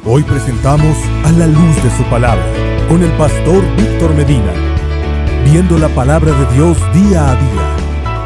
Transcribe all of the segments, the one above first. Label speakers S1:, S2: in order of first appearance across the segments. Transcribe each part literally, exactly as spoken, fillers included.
S1: Hoy presentamos A la Luz de su Palabra con el pastor Víctor Medina, viendo la palabra de Dios día a día.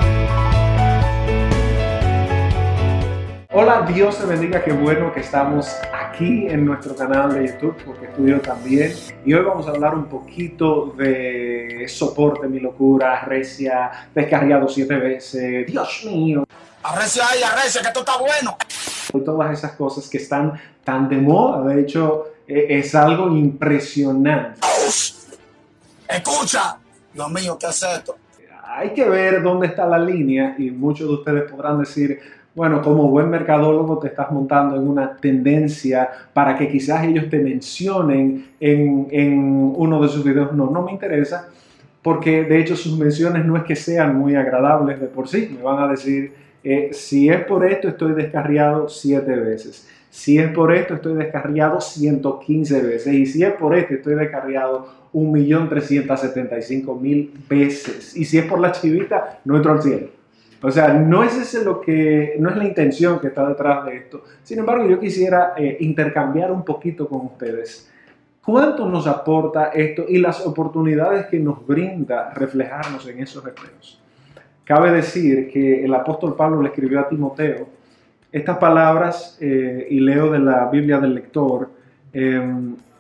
S2: Hola, Dios te bendiga, qué bueno que estamos aquí en nuestro canal de YouTube, porque tú y yo también. Y hoy vamos a hablar un poquito de soporte, mi locura, arrecia, descarriado siete veces, Dios mío.
S3: Arrecia ahí, arrecia, que esto está bueno.
S2: Y todas esas cosas que están tan de moda, de hecho, eh, es algo impresionante.
S3: Escucha, Dios mío, ¿qué es esto?
S2: Hay que ver dónde está la línea y muchos de ustedes podrán decir, bueno, como buen mercadólogo te estás montando en una tendencia para que quizás ellos te mencionen en, en uno de sus videos. No, no me interesa, porque de hecho sus menciones no es que sean muy agradables de por sí. Me van a decir, eh, si es por esto estoy descarriado siete veces. Si es por esto estoy descarriado ciento quince veces. Y si es por esto estoy descarriado un millón trescientos setenta y cinco mil veces. Y si es por la chivita, no entro al cielo. O sea, no es ese lo que, no es la intención que está detrás de esto. Sin embargo, yo quisiera eh, intercambiar un poquito con ustedes. ¿Cuánto nos aporta esto y las oportunidades que nos brinda reflejarnos en esos reflejos? Cabe decir que el apóstol Pablo le escribió a Timoteo estas palabras, eh, y leo de la Biblia del lector, eh,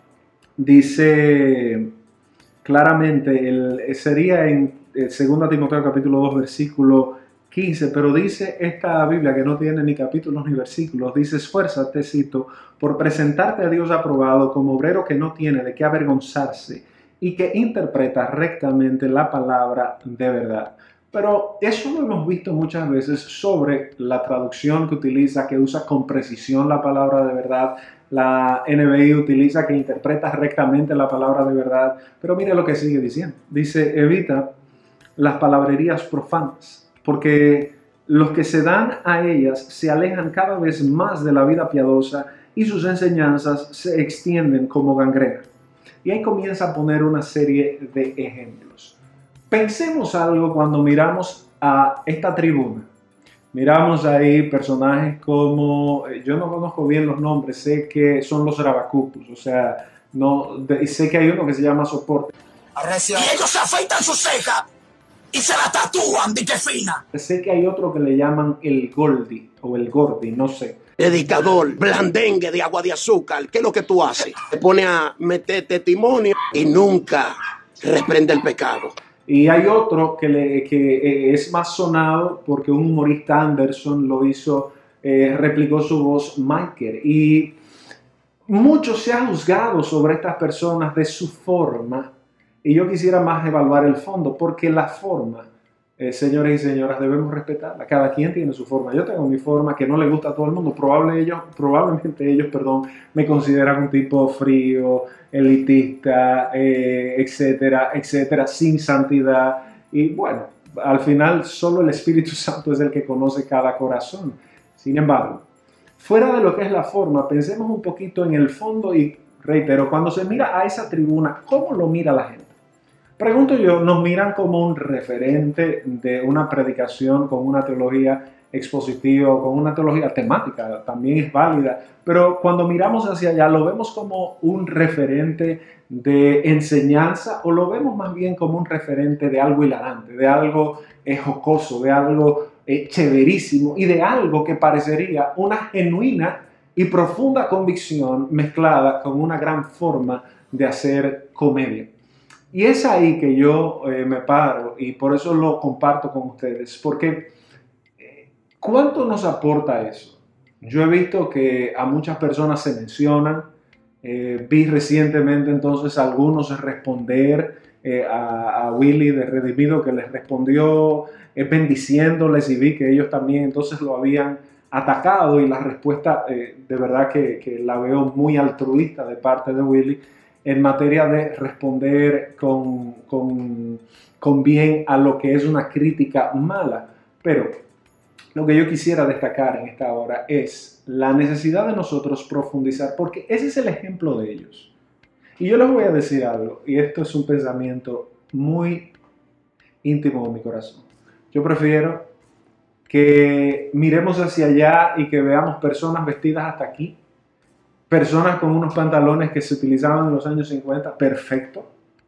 S2: dice claramente, el, sería en dos Timoteo capítulo dos versículo quince, pero dice esta Biblia que no tiene ni capítulos ni versículos, dice: esfuérzate, cito, por presentarte a Dios aprobado como obrero que no tiene de qué avergonzarse y que interpreta rectamente la palabra de verdad. Pero eso lo hemos visto muchas veces sobre la traducción que utiliza, que usa con precisión la palabra de verdad. La N B I utiliza que interpreta rectamente la palabra de verdad. Pero mire lo que sigue diciendo. Dice: evita las palabrerías profanas, porque los que se dan a ellas se alejan cada vez más de la vida piadosa y sus enseñanzas se extienden como gangrena. Y ahí comienza a poner una serie de ejemplos. Pensemos algo cuando miramos a esta tribuna. Miramos ahí personajes como, yo no conozco bien los nombres, sé que son los Rabacucus, o sea, no, de, sé que hay uno que se llama Soporte.
S3: Arrecia. Y ellos se afeitan su ceja y se la tatúan, di que fina.
S2: Sé que hay otro que le llaman el Goldi o el Gordi, no sé.
S4: Predicador, blandengue de agua de azúcar, ¿qué es lo que tú haces? Te pone a meter testimonio y nunca reprende el pecado.
S2: Y hay otro que, le, que es más sonado porque un humorista, Anderson, lo hizo, eh, replicó su voz, Michael. Y mucho se ha juzgado sobre estas personas de su forma. Y yo quisiera más evaluar el fondo, porque la forma, eh, señores y señoras, debemos respetarla. Cada quien tiene su forma. Yo tengo mi forma que no le gusta a todo el mundo. Probable ellos, probablemente ellos, perdón, me consideran un tipo frío, elitista, eh, etcétera, etcétera, sin santidad. Y bueno, al final solo el Espíritu Santo es el que conoce cada corazón. Sin embargo, fuera de lo que es la forma, pensemos un poquito en el fondo y reitero, cuando se mira a esa tribuna, ¿cómo lo mira la gente? Pregunto yo, ¿nos miran como un referente de una predicación con una teología expositiva, con una teología temática? También es válida, pero cuando miramos hacia allá, ¿lo vemos como un referente de enseñanza o lo vemos más bien como un referente de algo hilarante, de algo eh, jocoso, de algo eh, chéverísimo y de algo que parecería una genuina y profunda convicción mezclada con una gran forma de hacer comedia? Y es ahí que yo eh, me paro y por eso lo comparto con ustedes, porque eh, ¿cuánto nos aporta eso? Yo he visto que a muchas personas se mencionan, eh, vi recientemente entonces a algunos responder eh, a, a Willy de Redimido, que les respondió eh, bendiciéndoles, y vi que ellos también entonces lo habían atacado, y la respuesta eh, de verdad que, que la veo muy altruista de parte de Willy, en materia de responder con, con, con bien a lo que es una crítica mala. Pero lo que yo quisiera destacar en esta hora es la necesidad de nosotros profundizar, porque ese es el ejemplo de ellos. Y yo les voy a decir algo, y esto es un pensamiento muy íntimo de mi corazón. Yo prefiero que miremos hacia allá y que veamos personas vestidas hasta aquí, personas con unos pantalones que se utilizaban en los años cincuenta, perfecto,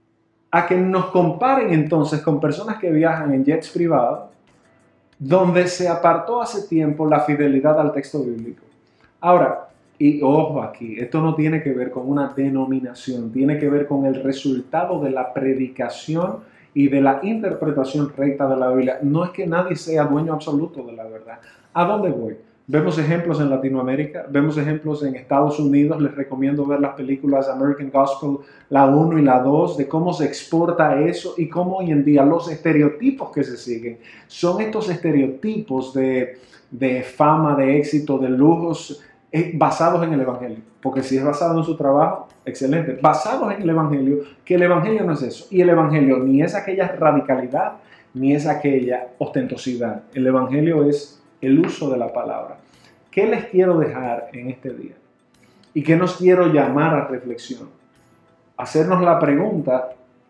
S2: a que nos comparen entonces con personas que viajan en jets privados, donde se apartó hace tiempo la fidelidad al texto bíblico. Ahora, y ojo aquí, esto no tiene que ver con una denominación, tiene que ver con el resultado de la predicación y de la interpretación recta de la Biblia. No es que nadie sea dueño absoluto de la verdad. ¿A dónde voy? Vemos ejemplos en Latinoamérica, vemos ejemplos en Estados Unidos. Les recomiendo ver las películas American Gospel, la uno y la dos, de cómo se exporta eso y cómo hoy en día los estereotipos que se siguen son estos estereotipos de, de fama, de éxito, de lujos, eh, basados en el Evangelio. Porque si es basado en su trabajo, excelente. Basados en el Evangelio, que el Evangelio no es eso. Y el Evangelio ni es aquella radicalidad, ni es aquella ostentosidad. El Evangelio es el uso de la palabra. ¿Qué les quiero dejar en este día? ¿Y qué nos quiero llamar a reflexión? Hacernos la pregunta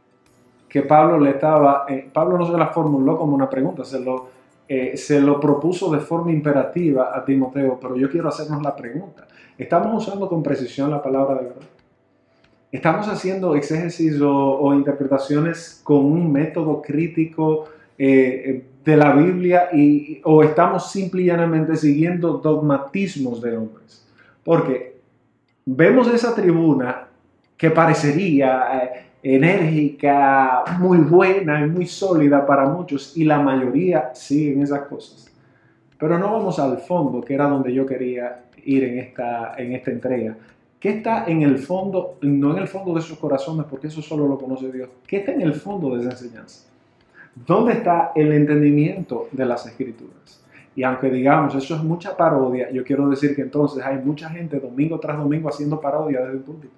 S2: que Pablo le estaba... Eh, Pablo no se la formuló como una pregunta, se lo, eh, se lo propuso de forma imperativa a Timoteo, pero yo quiero hacernos la pregunta. ¿Estamos usando con precisión la palabra de verdad? ¿Estamos haciendo exégesis o, o interpretaciones con un método crítico eh, de la Biblia y, o estamos simple y llanamente siguiendo dogmatismos de hombres? Porque vemos esa tribuna que parecería eh, enérgica, muy buena y muy sólida para muchos, y la mayoría siguen esas cosas. Pero no vamos al fondo, que era donde yo quería ir en esta, en esta entrega. ¿Qué está en el fondo? No en el fondo de sus corazones, porque eso solo lo conoce Dios. ¿Qué está en el fondo de esa enseñanza? ¿Dónde está el entendimiento de las Escrituras? Y aunque digamos, eso es mucha parodia, yo quiero decir que entonces hay mucha gente domingo tras domingo haciendo parodia desde el púlpito.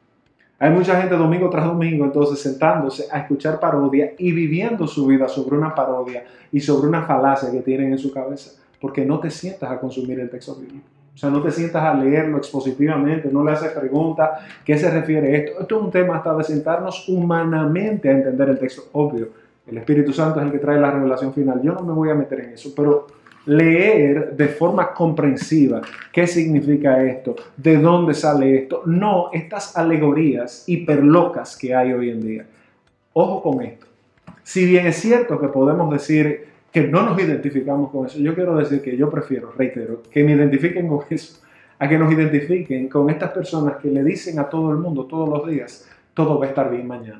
S2: Hay mucha gente domingo tras domingo entonces sentándose a escuchar parodia y viviendo su vida sobre una parodia y sobre una falacia que tienen en su cabeza, porque no te sientas a consumir el texto bíblico. O sea, no te sientas a leerlo expositivamente, no le haces preguntas, ¿qué se refiere esto? Esto es un tema hasta de sentarnos humanamente a entender el texto. Obvio, el Espíritu Santo es el que trae la revelación final. Yo no me voy a meter en eso, pero leer de forma comprensiva qué significa esto, de dónde sale esto. No estas alegorías hiperlocas que hay hoy en día. Ojo con esto. Si bien es cierto que podemos decir que no nos identificamos con eso, yo quiero decir que yo prefiero, reitero, que me identifiquen con eso, a que nos identifiquen con estas personas que le dicen a todo el mundo todos los días, todo va a estar bien mañana.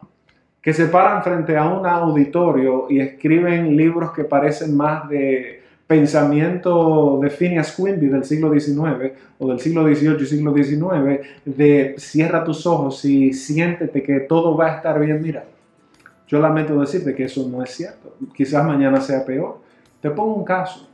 S2: Que se paran frente a un auditorio y escriben libros que parecen más de pensamiento de Phineas Quimby del siglo diecinueve o del siglo dieciocho y siglo diecinueve, de cierra tus ojos y siéntete que todo va a estar bien. Mira, yo lamento decirte que eso no es cierto. Quizás mañana sea peor. Te pongo un caso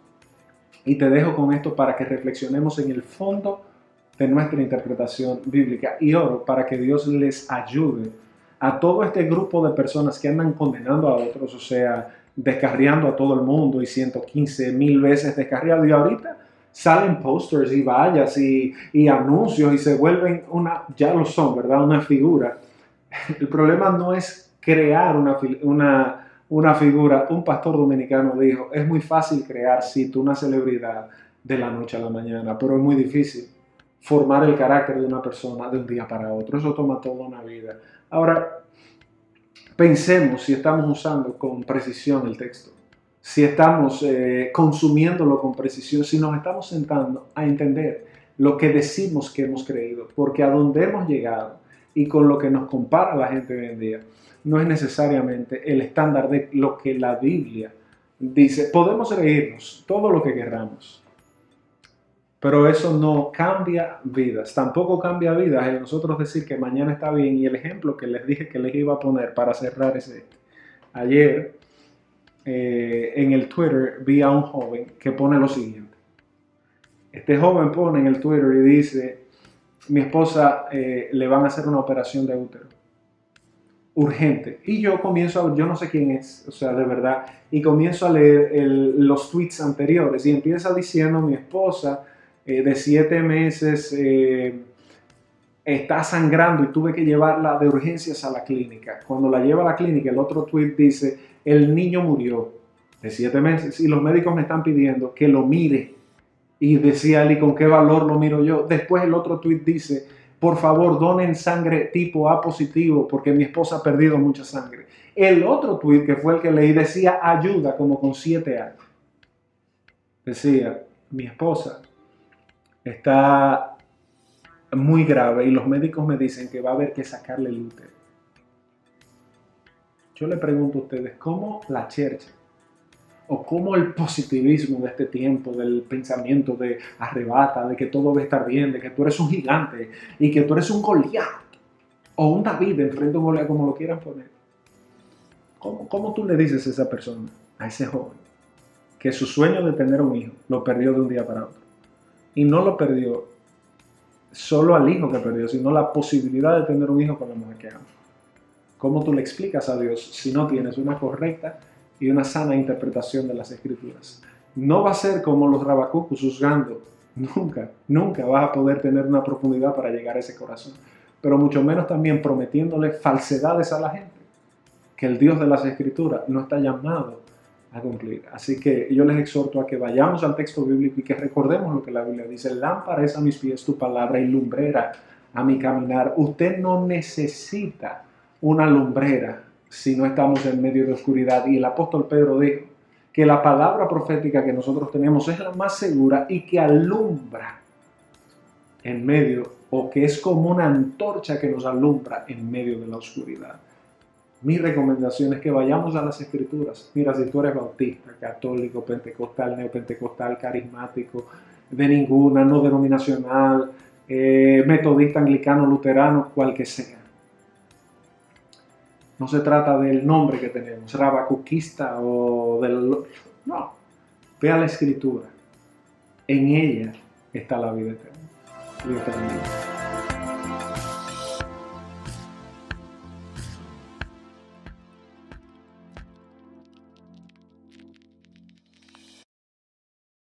S2: y te dejo con esto para que reflexionemos en el fondo de nuestra interpretación bíblica, y oro para que Dios les ayude a todo este grupo de personas que andan condenando a otros, o sea, descarriando a todo el mundo y ciento quince mil veces descarriado, y ahorita salen posters y vallas y, y anuncios y se vuelven una, ya lo son, ¿verdad? Una figura. El problema no es crear una, una, una figura. Un pastor dominicano dijo, es muy fácil crear, sí, tú una celebridad de la noche a la mañana, pero es muy difícil formar el carácter de una persona de un día para otro. Eso toma toda una vida. Ahora, pensemos si estamos usando con precisión el texto, si estamos eh, consumiéndolo con precisión, si nos estamos sentando a entender lo que decimos que hemos creído, porque a donde hemos llegado y con lo que nos compara la gente hoy en día, no es necesariamente el estándar de lo que la Biblia dice. Podemos reírnos todo lo que queramos, pero eso no cambia vidas. Tampoco cambia vidas el nosotros decir que mañana está bien. Y el ejemplo que les dije que les iba a poner para cerrar es este. Ayer eh, en el Twitter vi a un joven que pone lo siguiente. Este joven pone en el Twitter y dice, mi esposa eh, le van a hacer una operación de útero. Urgente. Y yo comienzo a, yo no sé quién es, o sea, de verdad, y comienzo a leer el, los tweets anteriores y empieza diciendo, mi esposa eh, de siete meses eh, está sangrando y tuve que llevarla de urgencias a la clínica. Cuando la lleva a la clínica, el otro tweet dice, el niño murió de siete meses y los médicos me están pidiendo que lo mire Y decía él, ¿y con qué valor lo miro yo? Después el otro tuit dice, por favor, donen sangre tipo A positivo porque mi esposa ha perdido mucha sangre. El otro tuit, que fue el que leí, decía ayuda, como con siete años. Decía, mi esposa está muy grave y los médicos me dicen que va a haber que sacarle el útero. Yo le pregunto a ustedes, ¿cómo la Church o cómo el positivismo de este tiempo, del pensamiento de arrebata, de que todo va a estar bien, de que tú eres un gigante y que tú eres un Goliat o un David enfrente a un Goliat, como lo quieran poner? ¿Cómo, ¿Cómo tú le dices a esa persona, a ese joven, que su sueño de tener un hijo lo perdió de un día para otro? Y no lo perdió solo al hijo que perdió, sino la posibilidad de tener un hijo con la mujer que ama. ¿Cómo tú le explicas a Dios si no tienes una correcta y una sana interpretación de las Escrituras? No va a ser como los rabacucos juzgando. Nunca, nunca vas a poder tener una profundidad para llegar a ese corazón. Pero mucho menos también prometiéndole falsedades a la gente que el Dios de las Escrituras no está llamado a cumplir. Así que yo les exhorto a que vayamos al texto bíblico y que recordemos lo que la Biblia dice. Lámpara es a mis pies tu palabra y lumbrera a mi caminar. Usted no necesita una lumbrera si no estamos en medio de oscuridad. Y el apóstol Pedro dijo que la palabra profética que nosotros tenemos es la más segura y que alumbra en medio, o que es como una antorcha que nos alumbra en medio de la oscuridad. Mi recomendación es que vayamos a las Escrituras. Mira, si tú eres bautista, católico, pentecostal, neopentecostal, carismático, de ninguna, no denominacional, eh, metodista, anglicano, luterano, cual que sea. No se trata del nombre que tenemos, rabacuquista o del... No, ve a la Escritura. En ella está la vida eterna. Dios te bendiga.